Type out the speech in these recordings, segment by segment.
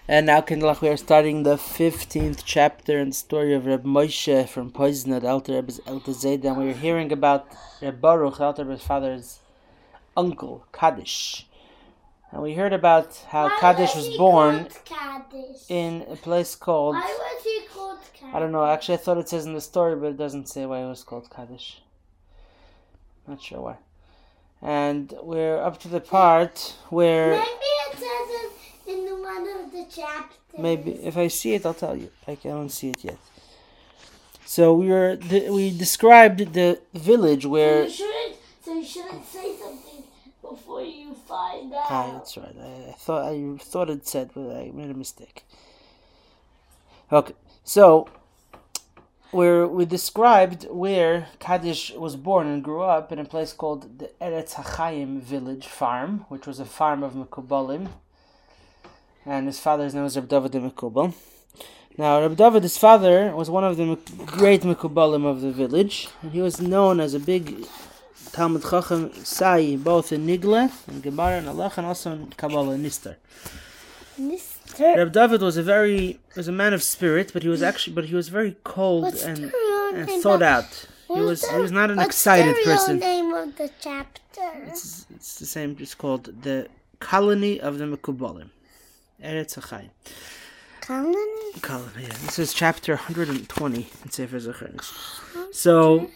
And now, Kindlach, we are starting the 15th chapter in the story of Reb Moshe from Poizna, the Alter Rebbe's Elter Zayda, and we are hearing about Reb Baruch, the Alter Rebbe's father's uncle, Kaddish. And we heard about how Kaddish was born in a place called... Why was he called Kaddish? I don't know, actually I thought it says in the story, but it doesn't say why it was called Kaddish. Not sure why. And we're up to the part where... Maybe it says it in one of the chapters. Maybe. If I see it, I'll tell you. I don't see it yet. So we described the village where... So you shouldn't say something before you find out. Ah, that's right. I thought it said, but I made a mistake. Okay. So... where we described where Kaddish was born and grew up in a place called the Eretz HaChaim village farm, which was a farm of Mekubalim, and his father's name was Reb David the Mekubal. Now, Reb David, his father, was one of the great Mekubalim of the village, and he was known as a big Talmud Chacham Sai, both in Nigla, and Gemara, and Allah, and also in Kabbalah and Nistar. Reb David was a man of spirit, but he was very cold and thought out. He was not an excited person. What's the real name of the chapter? It's the same. It's called the Colony of the Mekubalim, Eretz HaChaim. Colony. Yeah. This is chapter 120 in Sefer Zechariah. So,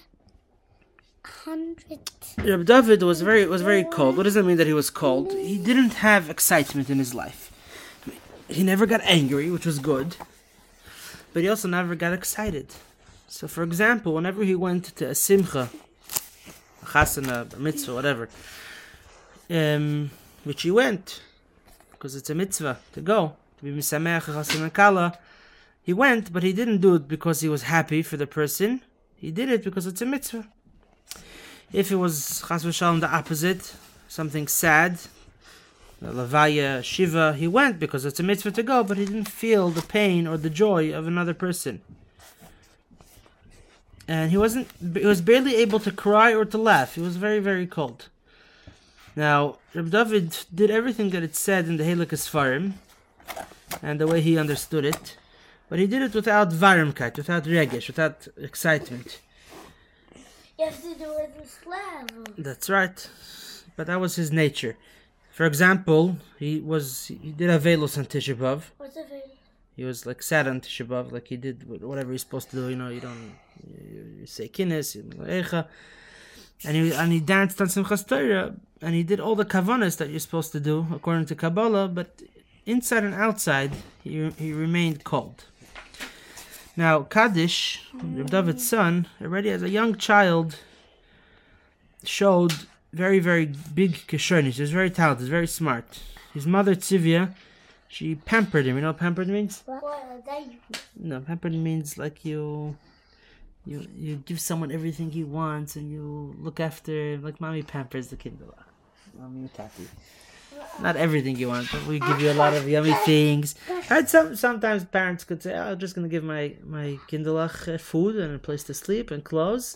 Reb David was very cold. What does that mean that he was cold? He didn't have excitement in his life. He never got angry, which was good, but he also never got excited. So, for example, whenever he went to a simcha, a chasana, a mitzvah, whatever, which he went, because it's a mitzvah to go, to be misameach, chasana kala, he went, but he didn't do it because he was happy for the person. He did it because it's a mitzvah. If it was chas v'shalom the opposite, something sad, Lavaya, Shiva, he went because it's a mitzvah to go, but he didn't feel the pain or the joy of another person. And he was barely able to cry or to laugh. He was very, very cold. Now, Reb David did everything that it said in the Heilige Sfarim, and the way he understood it, but he did it without varmkeit, without regesh, without excitement. You have to do it with love. That's right. But that was his nature. For example, he did Avelos on Tisha B'Av. What's Avelos? He was like sad on Tisha B'Av, like he did whatever he's supposed to do. You say Kinnis, and he danced on Simchas Torah, and he did all the kavanas that you're supposed to do according to Kabbalah, but inside and outside, he remained cold. Now, Kaddish, Reb David's son, already as a young child, showed very, very big kishonis. He was very talented, very smart. His mother, Tzivia, she pampered him. You know what pampered means? No, pampered means like you give someone everything he wants and you look after, like mommy pampers the kid. Mommy tati. Not everything you want, but we give you a lot of yummy things. And sometimes parents could say, I'm just going to give my kinderlach food and a place to sleep and clothes.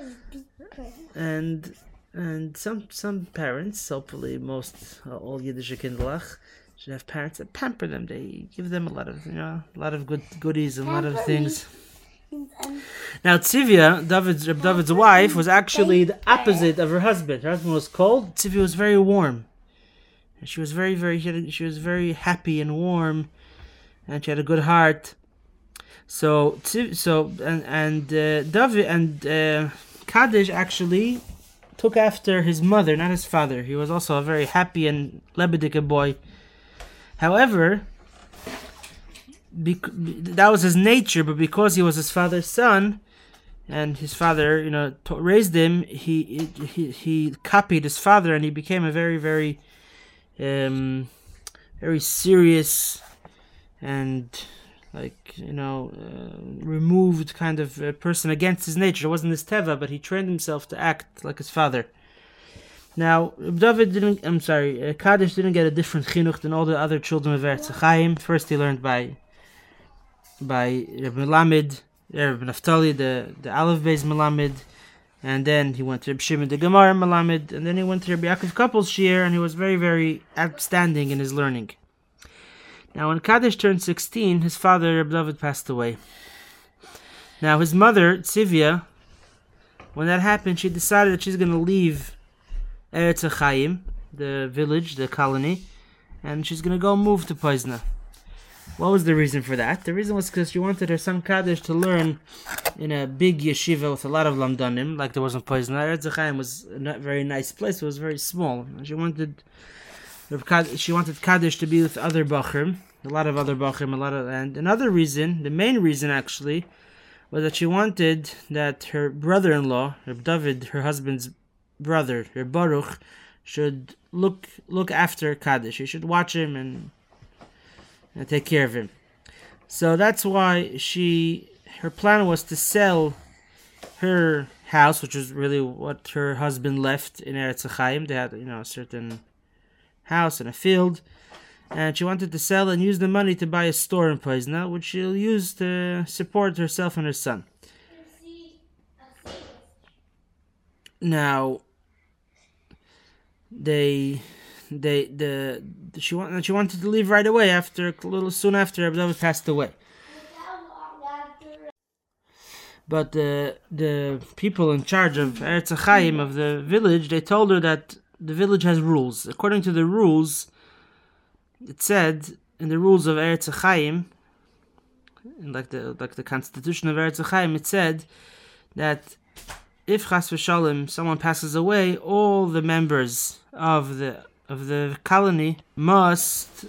And some parents, hopefully all Yiddish kinderlach, should have parents that pamper them. They give them a lot of good goodies and a lot of things. Now Tzivia, Reb David's wife, was actually the opposite of her husband. Her husband was cold. Tzivia was very warm. And she was she was very happy and warm, and she had a good heart. David and Kaddish actually took after his mother, not his father. He was also a very happy and lebedike boy. However, that was his nature, but because he was his father's son, and his father, raised him, he copied his father, and he became a very, very, very serious and removed kind of person against his nature. It wasn't his teva, but he trained himself to act like his father. Now, Kaddish didn't get a different chinuch than all the other children of Eretz HaChaim. First, he learned by Reb Melamed, Reb Naftali, the Aleph Beis Melamed, and then he went to Reb Shimon the Gemara Melamed, and then he went to Reb Yaakov Koppel's Shir, and he was very, very outstanding in his learning. Now, when Kaddish turned 16, his father, Reb David, passed away. Now, his mother, Tzivia, when that happened, she decided that she's going to leave Eretz Chaim, the village, the colony, and she's going to go move to Poizna. What was the reason for that? The reason was because she wanted her son Kaddish to learn in a big yeshiva with a lot of lamdanim, like there was in Poizna. Eretz Chaim was a not very nice place; it was very small. And she wanted Kaddish to be with other bachrim, a lot of other bachrim, and another reason, the main reason actually, was that she wanted that her brother-in-law, Reb David, her husband's brother, Reb Baruch, should look after Kaddish. He should watch him and take care of him. So that's why her plan was to sell her house, which was really what her husband left in Eretz Chaim. They had, a certain house and a field, and she wanted to sell and use the money to buy a store in Poizna, which she'll use to support herself and her son. Now, she wanted to leave right away a little soon after Reb David passed away. But the people in charge of Eretz Chaim, of the village, they told her that the village has rules. According to the rules, it said in the rules of Eretz Chaim, like the constitution of Eretz Chaim, it said that if Chas v'Shalom someone passes away, all the members of the colony must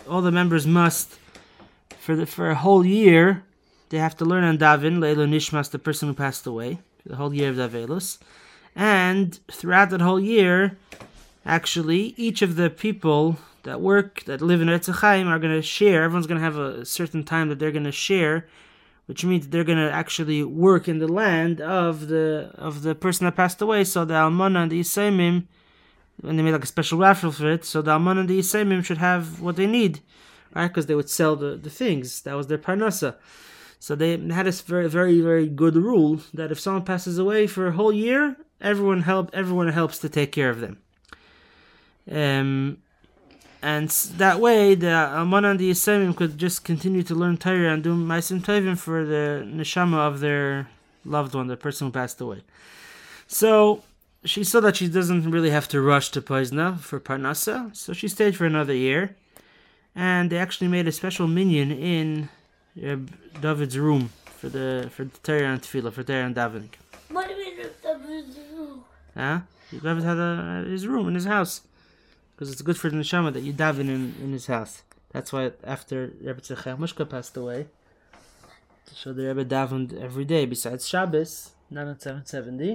for a whole year, they have to learn and daven Leilu Nishmas, the person who passed away, the whole year of the Avelus, and throughout that whole year, actually, each of the people that live in Eretz Chaim are going to share. Everyone's going to have a certain time that they're going to share, which means they're going to actually work in the land of the person that passed away. So the Almana and the Yisaimim, when they made like a special raffle for it, so the Almana and the Yisaimim should have what they need, right? Because they would sell the things. That was their parnasa. So they had this very, very, very good rule that if someone passes away for a whole year, everyone helps to take care of them. And that way, the Almana and the Yisaimim could just continue to learn Torah and do Ma'asim Tovim for the neshama of their loved one, the person who passed away. So she saw that she doesn't really have to rush to Poizna for Parnasa, so she stayed for another year. And they actually made a special minyan in David's room for the Torah and Tefillah, for Torah and davening. What do you mean David's room? David had his room in his house. Because it's good for the neshama that you daven in his house. That's why after Rebbe Tzechach Mushka passed away, so the Rebbe davened every day besides Shabbos, not on 770,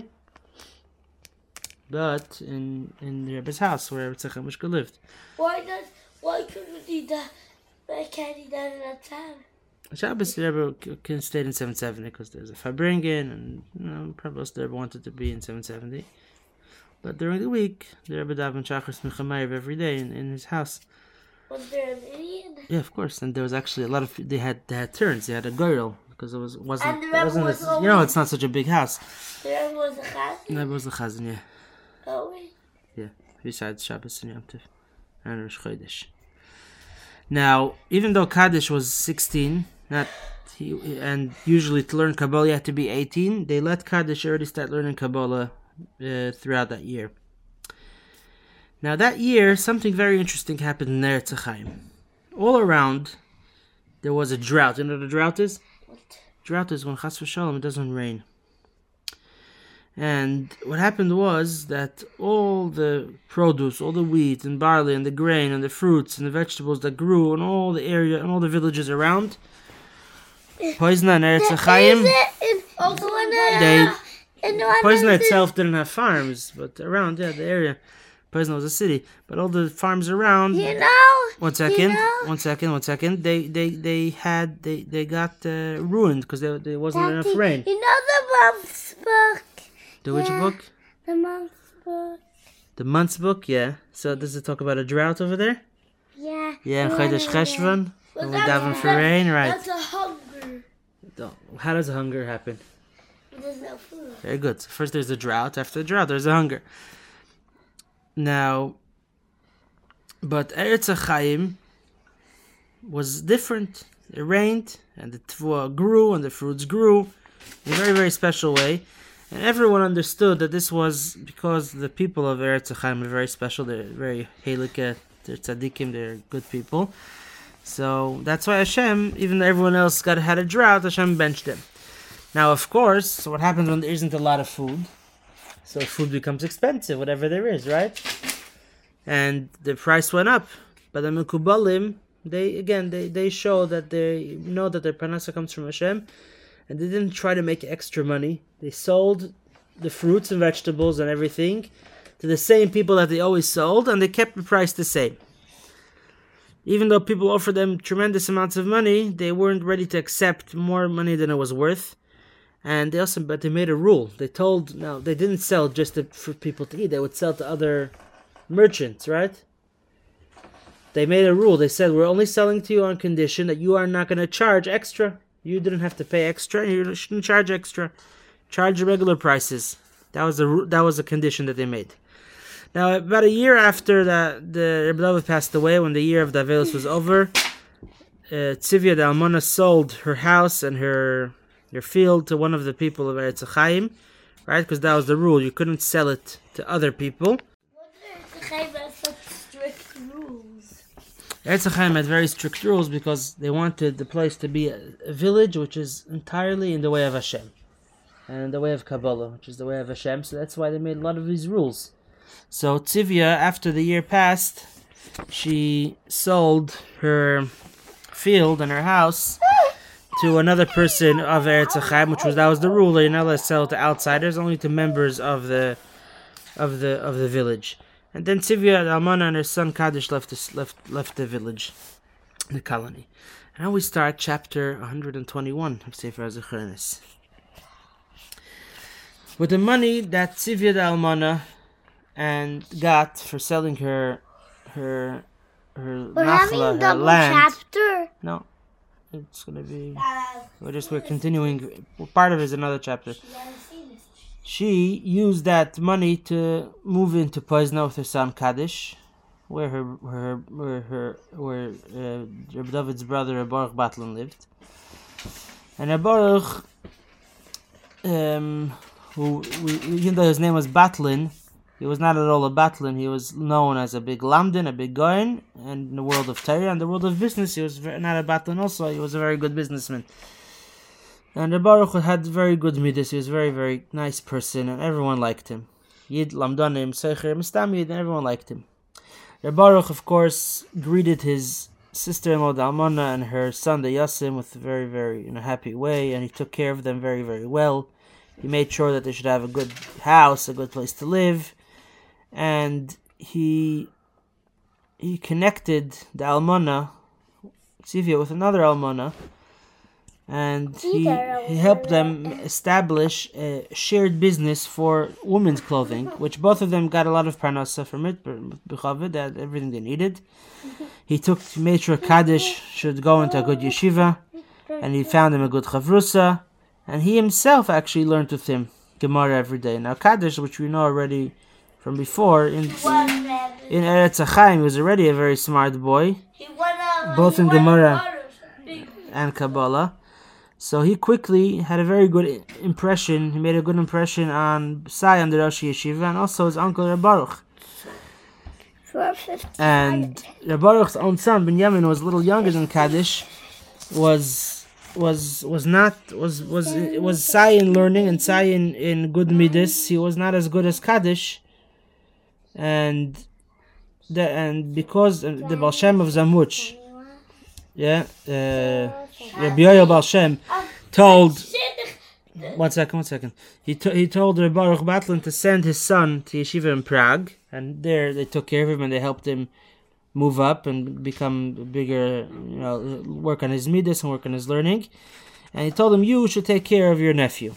but in the Rebbe's house where Rebbe Tzechach Mushka lived. Why couldn't he why can't he daven at time? Shabbos, the Rebbe can stay in 770 because there's a Fabringen, and probably the Rebbe wanted to be in 770. But during the week, the Rebbe davened Shachar Smicha Ma'ariv every day in his house. Was there an Indian? Yeah, of course. And there was actually a lot of they had turns. They had a girl because it wasn't. And the Rebbe was it's not such a big house. The Rebbe was a chazan? The Rebbe was a chazan, yeah. Always? Yeah, besides Shabbos and Yom Tov and Rosh Chodesh. Now, even though Kaddish was 16, and usually to learn Kabbalah you had to be 18, they let Kaddish already start learning Kabbalah throughout that year. Now that year, something very interesting happened in Eretz Chaim. All around, there was a drought. You know what a drought is? What? Drought is when Chas v'Shalom it doesn't rain. And what happened was that all the produce, all the wheat and barley and the grain and the fruits and the vegetables that grew in all the area and all the villages around, Poizna and Eretz Chaim, Poizna itself didn't have farms, but around, the area. Poizna was a city, but all the farms around. One second. They got ruined because there wasn't enough rain. You know the month's book. The which book? The month's book. The month's book, yeah. So does it talk about a drought over there? Yeah. Yeah, Chodesh Cheshvan. When we daven for rain, right? That's a hunger. How does hunger happen? There's no food. Very good. So first there's a drought. After the drought, there's a hunger. Now, but Eretz Chaim was different. It rained, and the tefua grew, and the fruits grew in a very, very special way. And everyone understood that this was because the people of Eretz Chaim are very special. They're very halakha, they're tzaddikim, they're good people. So that's why Hashem, even though everyone else had a drought, Hashem benched them. Now, of course, what happens when there isn't a lot of food? So food becomes expensive, whatever there is, right? And the price went up. But the Mekubalim, they show that they know that their parnasa comes from Hashem, and they didn't try to make extra money. They sold the fruits and vegetables and everything to the same people that they always sold, and they kept the price the same. Even though people offered them tremendous amounts of money, they weren't ready to accept more money than it was worth. And but they made a rule. They didn't sell just for people to eat. They would sell to other merchants, right? They made a rule. They said, we're only selling to you on condition that you are not going to charge extra. You didn't have to pay extra. You shouldn't charge extra. Charge the regular prices. That was a condition that they made. Now, about a year after the Rebbe David passed away, when the year of the Avelis was over, Tzivia the Almana sold her house and her field to one of the people of Eretz Chaim, right? Because that was the rule. You couldn't sell it to other people. Eretz Chaim has such strict rules? Eretz Chaim had very strict rules because they wanted the place to be a village which is entirely in the way of Hashem and in the way of Kabbalah, which is the way of Hashem. So that's why they made a lot of these rules. So Tzivia, after the year passed, she sold her field and her house to another person of Eretz Chaim, that was the rule. You're not allowed to sell to outsiders, only to members of the village. And then Tzivia Almana and her son Kaddish left the village, the colony. And now we start chapter 121 of Sefer HaZichronos. With the money that Tzivia Almana got for selling her nachla, her land. Chapter? No. It's going to be... We're continuing. Part of it is another chapter. She used that money to move into Poizna with her son Kaddish, where Reb David's brother Baruch Batlin lived. And Baruch, even though his name was Batlin, he was not at all a Batlin. He was known as a big Lamdin, a big Goyen, and in the world of Torah, and the world of business, he was not a Batlin also. He was a very good businessman. And the Baruch had very good midas. He was a very, very nice person, and everyone liked him. Yid Lamdanim, Secher, Mistamid, and everyone liked him. The Baruch, of course, greeted his sister-in-law, the Almana, and her son, the Yasim, with a very, very happy way, and he took care of them very, very well. He made sure that they should have a good house, a good place to live. And he connected the Almana, Tzivia, with another Almana, and he helped them establish a shared business for women's clothing, which both of them got a lot of parnasa from it, b'chavod, they had everything they needed. He made sure Kaddish should go into a good yeshiva, and he found him a good chavrusa, and he himself actually learned with him Gemara every day. Now Kaddish, which we know already from before, in Eretz Chaim, he was already a very smart boy, both in Gemara and Kabbalah. So he quickly had a very good impression. He made a good impression on Sayam, the Rosh Yeshiva, and also his uncle Reb Baruch. And Reb Baruch's own son Binyamin was a little younger than Kaddish. Was Sayin learning and Sayin in good midas. He was not as good as Kaddish. And because the Baal Shem of Zamuch, Rabbi Yoel Baal Shem told. One second. He told Reb Baruch Batlin to send his son to yeshiva in Prague, and there they took care of him and they helped him move up and become bigger, work on his midas and work on his learning. And he told him, you should take care of your nephew.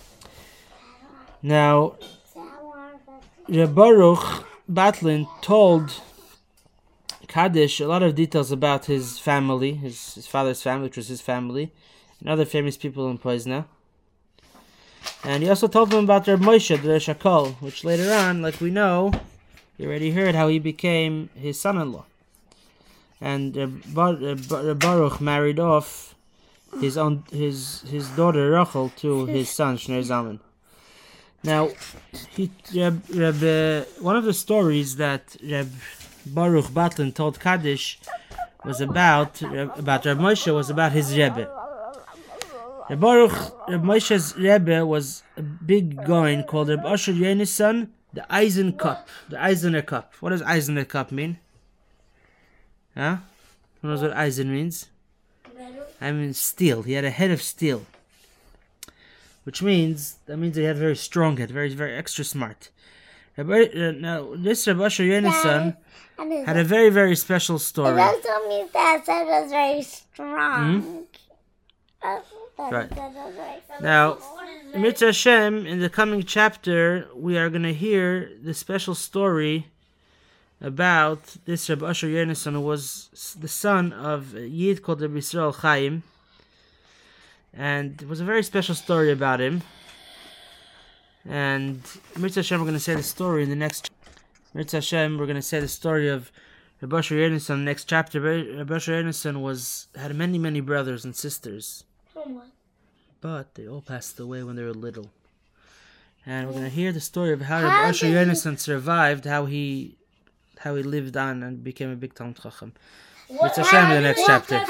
Now, Reb Baruch Batlin told Kaddish a lot of details about his family, his father's family, which was his family, and other famous people in Poizna. And he also told him about Reb Moshe, the Rosh HaKol, which later on, like we know, you already heard how he became his son-in-law. and Baruch married off his daughter Rachel to his son Shneur Zalman. Now, one of the stories that Reb Baruch Batlin told Kaddish was about Reb Moshe was about his Rebbe. Reb Moshe's Rebbe was a big goin called Reb Asher Yonason, the Eisen Cup, the Eisener Cup. What does Eisener Cup mean? Huh? Who knows what Eisen means? I mean steel. He had a head of steel. Which means, that means he had a very strong head, very, very extra smart. Now, this Reb Asher Yonason had a very, very special story. It also means that it was very strong. Right. Now, Mitzvah Hashem, in the coming chapter, we are going to hear the special story about this Reb Asher Yonason, who was the son of a Yid called Reb Yisrael Chaim. And it was a very special story about him. And Mitzvah Hashem, we're going to say the story in the next. Mitzvah Hashem, we're going to say the story of Reb Asher Yonason in the next chapter. Reb Asher Yonason had many, many brothers and sisters. But they all passed away when they were little. And we're going to hear the story of how Reb Asher Yonason survived, how he lived on and became a big Talmid Chacham. Mitzvah Hashem in the next chapter.